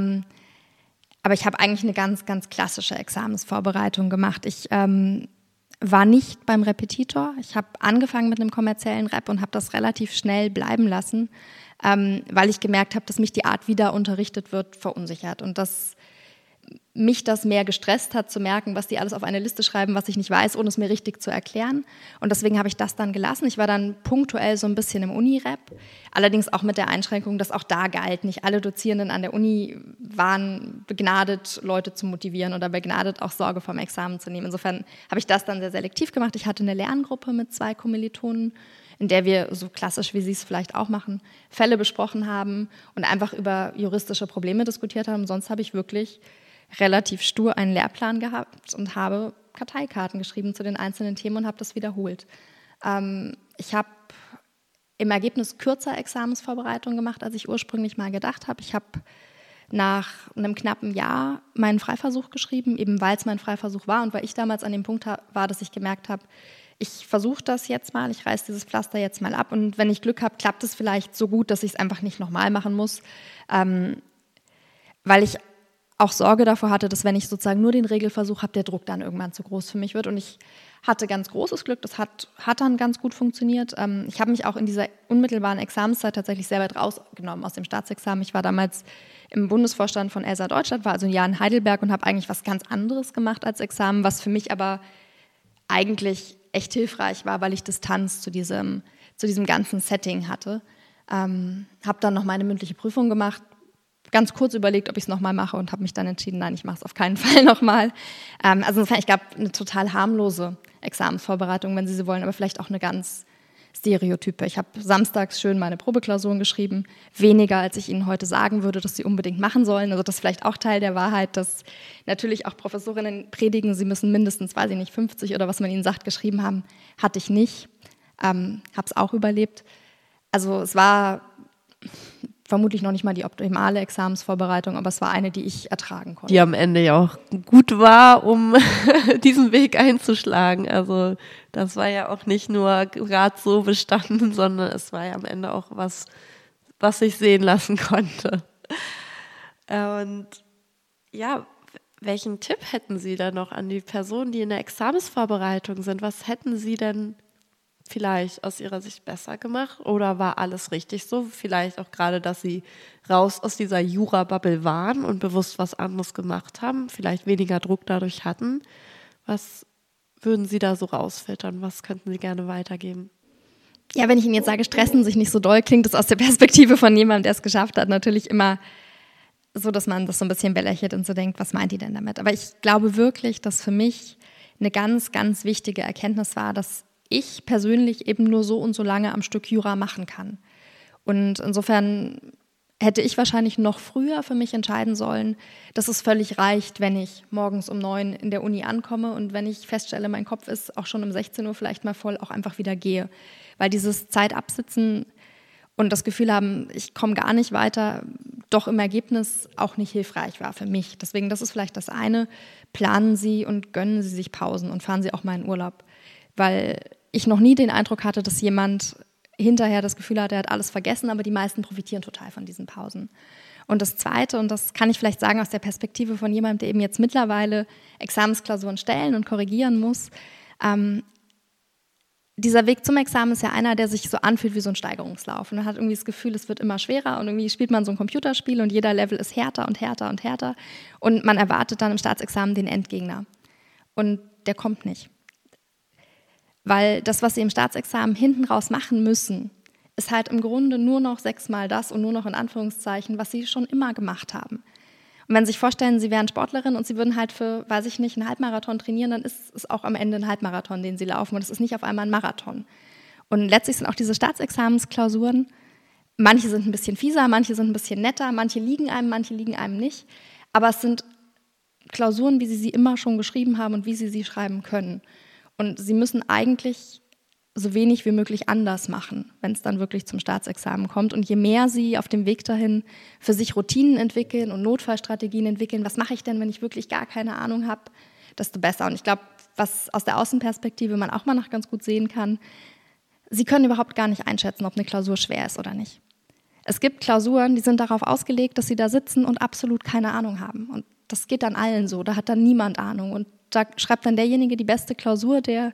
Aber ich habe eigentlich eine ganz, ganz klassische Examensvorbereitung gemacht. Ich war nicht beim Repetitor. Ich habe angefangen mit einem kommerziellen Rep und habe das relativ schnell bleiben lassen, weil ich gemerkt habe, dass mich die Art, wie da unterrichtet wird, verunsichert und dass mich das mehr gestresst hat, zu merken, was die alles auf eine Liste schreiben, was ich nicht weiß, ohne es mir richtig zu erklären. Und deswegen habe ich das dann gelassen. Ich war dann punktuell so ein bisschen im Uni-Rep, allerdings auch mit der Einschränkung, dass auch da galt, nicht alle Dozierenden an der Uni waren begnadet, Leute zu motivieren oder begnadet, auch Sorge vom Examen zu nehmen. Insofern habe ich das dann sehr selektiv gemacht. Ich hatte eine Lerngruppe mit 2 Kommilitonen, in der wir, so klassisch wie Sie es vielleicht auch machen, Fälle besprochen haben und einfach über juristische Probleme diskutiert haben. Sonst habe ich wirklich relativ stur einen Lehrplan gehabt und habe Karteikarten geschrieben zu den einzelnen Themen und habe das wiederholt. Ich habe im Ergebnis kürzer Examensvorbereitung gemacht, als ich ursprünglich mal gedacht habe. Ich habe nach einem knappen Jahr meinen Freiversuch geschrieben, eben weil es mein Freiversuch war und weil ich damals an dem Punkt war, dass ich gemerkt habe, ich versuche das jetzt mal, ich reiße dieses Pflaster jetzt mal ab und wenn ich Glück habe, klappt es vielleicht so gut, dass ich es einfach nicht nochmal machen muss, weil ich auch Sorge davor hatte, dass wenn ich sozusagen nur den Regelversuch habe, der Druck dann irgendwann zu groß für mich wird. Und ich hatte ganz großes Glück, das hat dann ganz gut funktioniert. Ich habe mich auch in dieser unmittelbaren Examenszeit tatsächlich sehr weit rausgenommen aus dem Staatsexamen. Ich war damals im Bundesvorstand von ELSA Deutschland, war also ein Jahr in Heidelberg und habe eigentlich was ganz anderes gemacht als Examen, was für mich aber eigentlich echt hilfreich war, weil ich Distanz zu diesem ganzen Setting hatte. Habe dann noch meine mündliche Prüfung gemacht, ganz kurz überlegt, ob ich es nochmal mache und habe mich dann entschieden, nein, ich mache es auf keinen Fall nochmal. Also insofern, ich glaube, eine total harmlose Examensvorbereitung, wenn Sie so wollen, aber vielleicht auch eine ganz Stereotype. Ich habe samstags schön meine Probeklausuren geschrieben, weniger als ich Ihnen heute sagen würde, dass Sie unbedingt machen sollen. Also das ist vielleicht auch Teil der Wahrheit, dass natürlich auch Professorinnen predigen, sie müssen mindestens, weiß ich nicht, 50 oder was man ihnen sagt, geschrieben haben. Hatte ich nicht, habe es auch überlebt. Also es war vermutlich noch nicht mal die optimale Examensvorbereitung, aber es war eine, die ich ertragen konnte. Die am Ende ja auch gut war, um diesen Weg einzuschlagen. Also das war ja auch nicht nur gerade so bestanden, sondern es war ja am Ende auch was sich sehen lassen konnte. Und ja, welchen Tipp hätten Sie da noch an die Personen, die in der Examensvorbereitung sind? Was hätten Sie denn vielleicht aus Ihrer Sicht besser gemacht oder war alles richtig so? Vielleicht auch gerade, dass Sie raus aus dieser Jura-Bubble waren und bewusst was anderes gemacht haben, vielleicht weniger Druck dadurch hatten. Was würden Sie da so rausfiltern? Was könnten Sie gerne weitergeben? Ja, wenn ich Ihnen jetzt sage, stressen sich nicht so doll, klingt das aus der Perspektive von jemandem, der es geschafft hat, natürlich immer so, dass man das so ein bisschen belächelt und so denkt, was meint die denn damit? Aber ich glaube wirklich, dass für mich eine ganz, ganz wichtige Erkenntnis war, dass ich persönlich eben nur so und so lange am Stück Jura machen kann. Und insofern hätte ich wahrscheinlich noch früher für mich entscheiden sollen, dass es völlig reicht, wenn ich morgens um 9 in der Uni ankomme und wenn ich feststelle, mein Kopf ist auch schon um 16 Uhr vielleicht mal voll, auch einfach wieder gehe. Weil dieses Zeitabsitzen und das Gefühl haben, ich komme gar nicht weiter, doch im Ergebnis auch nicht hilfreich war für mich. Deswegen, das ist vielleicht das eine, planen Sie und gönnen Sie sich Pausen und fahren Sie auch mal in Urlaub. Weil ich noch nie den Eindruck hatte, dass jemand hinterher das Gefühl hat, er hat alles vergessen, aber die meisten profitieren total von diesen Pausen. Und das Zweite, und das kann ich vielleicht sagen aus der Perspektive von jemandem, der eben jetzt mittlerweile Examensklausuren stellen und korrigieren muss, dieser Weg zum Examen ist ja einer, der sich so anfühlt wie so ein Steigerungslauf. Und man hat irgendwie das Gefühl, es wird immer schwerer und irgendwie spielt man so ein Computerspiel und jeder Level ist härter und härter und härter und man erwartet dann im Staatsexamen den Endgegner. Und der kommt nicht. Weil das, was sie im Staatsexamen hinten raus machen müssen, ist halt im Grunde nur noch 6-mal das und nur noch in Anführungszeichen, was sie schon immer gemacht haben. Und wenn Sie sich vorstellen, Sie wären Sportlerin und Sie würden halt für, weiß ich nicht, einen Halbmarathon trainieren, dann ist es auch am Ende ein Halbmarathon, den Sie laufen und es ist nicht auf einmal ein Marathon. Und letztlich sind auch diese Staatsexamensklausuren, manche sind ein bisschen fieser, manche sind ein bisschen netter, manche liegen einem nicht, aber es sind Klausuren, wie Sie sie immer schon geschrieben haben und wie Sie sie schreiben können. Und Sie müssen eigentlich so wenig wie möglich anders machen, wenn es dann wirklich zum Staatsexamen kommt. Und je mehr Sie auf dem Weg dahin für sich Routinen entwickeln und Notfallstrategien entwickeln, was mache ich denn, wenn ich wirklich gar keine Ahnung habe, desto besser. Und ich glaube, was aus der Außenperspektive man auch mal noch ganz gut sehen kann, Sie können überhaupt gar nicht einschätzen, ob eine Klausur schwer ist oder nicht. Es gibt Klausuren, die sind darauf ausgelegt, dass Sie da sitzen und absolut keine Ahnung haben. Und das geht dann allen so, da hat dann niemand Ahnung. Und da schreibt dann derjenige die beste Klausur, der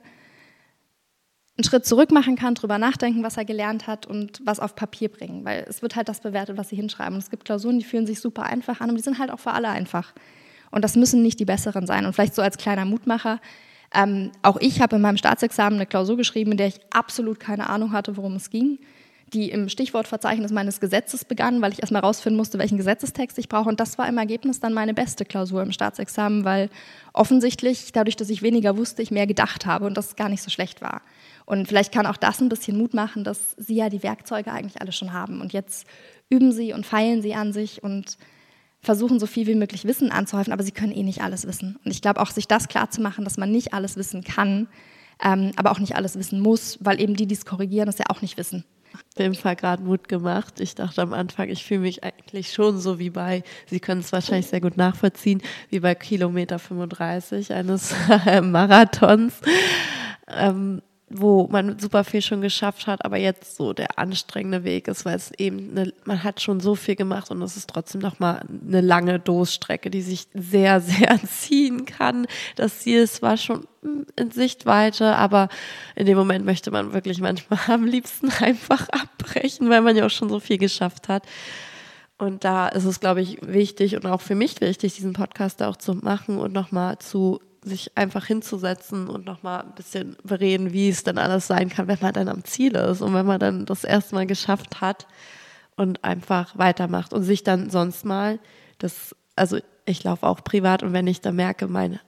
einen Schritt zurück machen kann, drüber nachdenken, was er gelernt hat und was auf Papier bringen. Weil es wird halt das bewertet, was sie hinschreiben. Und es gibt Klausuren, die fühlen sich super einfach an und die sind halt auch für alle einfach. Und das müssen nicht die besseren sein. Und vielleicht so als kleiner Mutmacher, auch ich habe in meinem Staatsexamen eine Klausur geschrieben, in der ich absolut keine Ahnung hatte, worum es ging, die im Stichwortverzeichnis meines Gesetzes begann, weil ich erstmal rausfinden musste, welchen Gesetzestext ich brauche. Und das war im Ergebnis dann meine beste Klausur im Staatsexamen, weil offensichtlich, dadurch, dass ich weniger wusste, ich mehr gedacht habe und das gar nicht so schlecht war. Und vielleicht kann auch das ein bisschen Mut machen, dass Sie ja die Werkzeuge eigentlich alle schon haben. Und jetzt üben Sie und feilen Sie an sich und versuchen, so viel wie möglich Wissen anzuhäufen, aber Sie können eh nicht alles wissen. Und ich glaube auch, sich das klar zu machen, dass man nicht alles wissen kann, aber auch nicht alles wissen muss, weil eben die es korrigieren, das ja auch nicht wissen. Auf jeden Fall gerade Mut gemacht. Ich dachte am Anfang, ich fühle mich eigentlich schon so wie bei, Sie können es wahrscheinlich sehr gut nachvollziehen, wie bei Kilometer 35 eines Marathons. wo man super viel schon geschafft hat, aber jetzt so der anstrengende Weg ist, weil es eben, man hat schon so viel gemacht und es ist trotzdem nochmal eine lange Durststrecke, die sich sehr, sehr ziehen kann. Das Ziel ist zwar schon in Sichtweite, aber in dem Moment möchte man wirklich manchmal am liebsten einfach abbrechen, weil man ja auch schon so viel geschafft hat. Und da ist es, glaube ich, wichtig und auch für mich wichtig, diesen Podcast da auch zu machen und nochmal sich einfach hinzusetzen und nochmal ein bisschen bereden, wie es dann alles sein kann, wenn man dann am Ziel ist und wenn man dann das erste Mal geschafft hat und einfach weitermacht und sich dann sonst mal also ich laufe auch privat und wenn ich dann merke, mein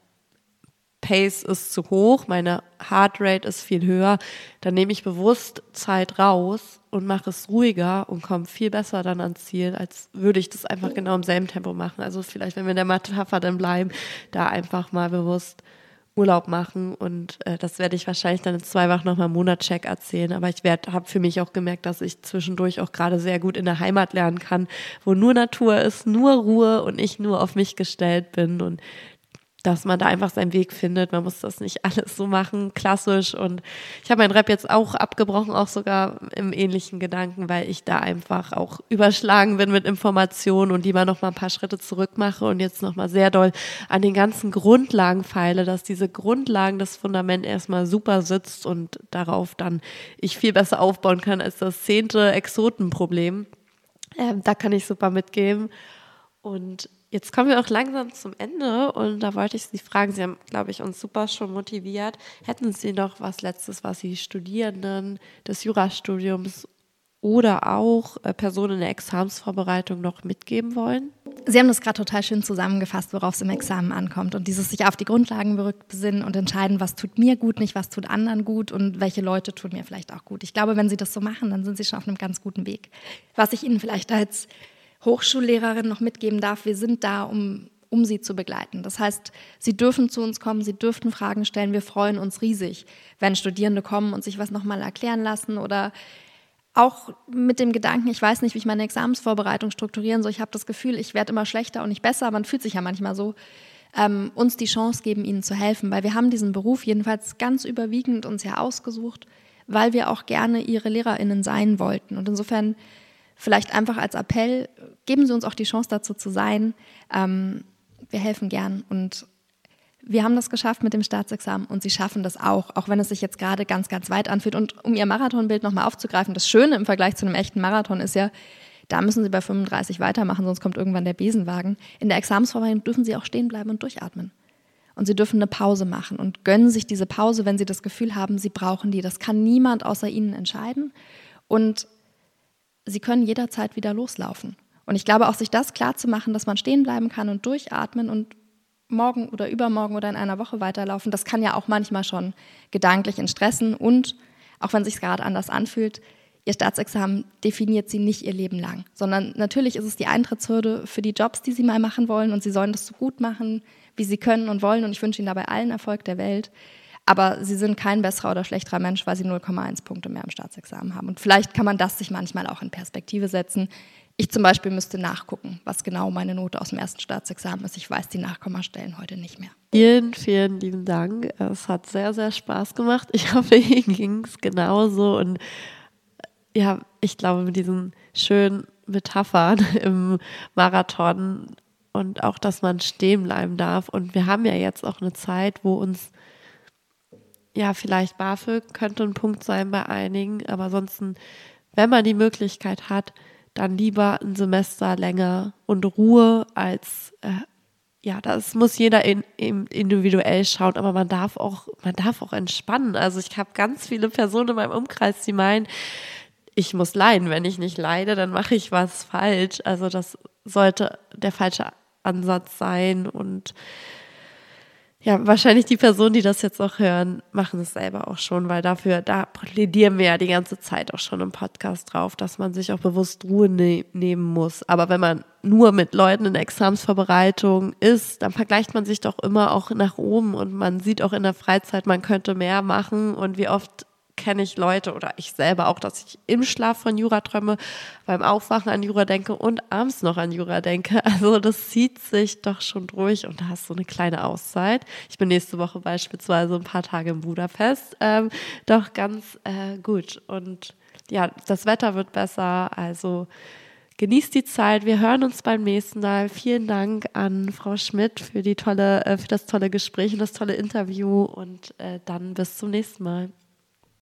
Pace ist zu hoch, meine Heartrate ist viel höher, dann nehme ich bewusst Zeit raus und mache es ruhiger und komme viel besser dann ans Ziel, als würde ich das einfach genau im selben Tempo machen. Also vielleicht, wenn wir in der Metapher dann bleiben, da einfach mal bewusst Urlaub machen und das werde ich wahrscheinlich dann in 2 Wochen nochmal im Monatscheck erzählen, aber ich habe für mich auch gemerkt, dass ich zwischendurch auch gerade sehr gut in der Heimat lernen kann, wo nur Natur ist, nur Ruhe und ich nur auf mich gestellt bin und dass man da einfach seinen Weg findet. Man muss das nicht alles so machen, klassisch. Und ich habe meinen Rap jetzt auch abgebrochen, auch sogar im ähnlichen Gedanken, weil ich da einfach auch überschlagen bin mit Informationen und lieber noch mal ein paar Schritte zurück mache und jetzt noch mal sehr doll an den ganzen Grundlagen feile, dass diese Grundlagen, das Fundament erstmal super sitzt und darauf dann ich viel besser aufbauen kann als das 10. Exotenproblem. Da kann ich super mitgeben. Und jetzt kommen wir auch langsam zum Ende und da wollte ich Sie fragen, Sie haben, glaube ich, uns super schon motiviert. Hätten Sie noch was Letztes, was Sie Studierenden des Jurastudiums oder auch Personen in der Examensvorbereitung noch mitgeben wollen? Sie haben das gerade total schön zusammengefasst, worauf es im Examen ankommt und dieses sich auf die Grundlagen besinnen und entscheiden, was tut mir gut, nicht was tut anderen gut und welche Leute tun mir vielleicht auch gut. Ich glaube, wenn Sie das so machen, dann sind Sie schon auf einem ganz guten Weg. Was ich Ihnen vielleicht als Hochschullehrerin noch mitgeben darf, wir sind da, um Sie zu begleiten. Das heißt, Sie dürfen zu uns kommen, Sie dürfen Fragen stellen. Wir freuen uns riesig, wenn Studierende kommen und sich was nochmal erklären lassen oder auch mit dem Gedanken, ich weiß nicht, wie ich meine Examensvorbereitung strukturieren soll. Ich habe das Gefühl, ich werde immer schlechter und nicht besser. Man fühlt sich ja manchmal so. Uns die Chance geben, Ihnen zu helfen, weil wir haben diesen Beruf jedenfalls ganz überwiegend uns ja ausgesucht, weil wir auch gerne Ihre LehrerInnen sein wollten. Und insofern vielleicht einfach als Appell, geben Sie uns auch die Chance dazu zu sein. Wir helfen gern und wir haben das geschafft mit dem Staatsexamen und Sie schaffen das auch wenn es sich jetzt gerade ganz, ganz weit anfühlt. Und um Ihr Marathonbild nochmal aufzugreifen, das Schöne im Vergleich zu einem echten Marathon ist ja, da müssen Sie bei 35 weitermachen, sonst kommt irgendwann der Besenwagen. In der Examensvorbereitung dürfen Sie auch stehen bleiben und durchatmen. Und Sie dürfen eine Pause machen und gönnen sich diese Pause, wenn Sie das Gefühl haben, Sie brauchen die. Das kann niemand außer Ihnen entscheiden und Sie können jederzeit wieder loslaufen. Und ich glaube auch, sich das klar zu machen, dass man stehen bleiben kann und durchatmen und morgen oder übermorgen oder in einer Woche weiterlaufen, das kann ja auch manchmal schon gedanklich entstressen. Und auch wenn es sich gerade anders anfühlt, Ihr Staatsexamen definiert Sie nicht Ihr Leben lang, sondern natürlich ist es die Eintrittshürde für die Jobs, die Sie mal machen wollen und Sie sollen das so gut machen, wie Sie können und wollen. Und ich wünsche Ihnen dabei allen Erfolg der Welt. Aber Sie sind kein besserer oder schlechterer Mensch, weil Sie 0,1 Punkte mehr im Staatsexamen haben. Und vielleicht kann man das sich manchmal auch in Perspektive setzen. Ich zum Beispiel müsste nachgucken, was genau meine Note aus dem ersten Staatsexamen ist. Ich weiß die Nachkommastellen heute nicht mehr. Vielen, vielen lieben Dank. Es hat sehr, sehr Spaß gemacht. Ich hoffe, Ihnen ging es genauso. Und ja, ich glaube, mit diesen schönen Metaphern im Marathon und auch, dass man stehen bleiben darf. Und wir haben ja jetzt auch eine Zeit, wo uns ja, vielleicht BAföG könnte ein Punkt sein bei einigen, aber ansonsten, wenn man die Möglichkeit hat, dann lieber ein Semester länger und Ruhe als, das muss jeder individuell schauen, aber man darf auch entspannen. Also ich habe ganz viele Personen in meinem Umkreis, die meinen, ich muss leiden. Wenn ich nicht leide, dann mache ich was falsch. Also das sollte der falsche Ansatz sein und ja, wahrscheinlich die Personen, die das jetzt auch hören, machen es selber auch schon, weil da plädieren wir ja die ganze Zeit auch schon im Podcast drauf, dass man sich auch bewusst Ruhe nehmen muss. Aber wenn man nur mit Leuten in der Examensvorbereitung ist, dann vergleicht man sich doch immer auch nach oben und man sieht auch in der Freizeit, man könnte mehr machen und wie oft kenne ich Leute oder ich selber auch, dass ich im Schlaf von Jura träume, beim Aufwachen an Jura denke und abends noch an Jura denke. Also das zieht sich doch schon durch und da hast du eine kleine Auszeit. Ich bin nächste Woche beispielsweise ein paar Tage in Budapest. Doch ganz gut. Und ja, das Wetter wird besser, also genießt die Zeit. Wir hören uns beim nächsten Mal. Vielen Dank an Frau Schmidt für das tolle Gespräch und das tolle Interview und dann bis zum nächsten Mal.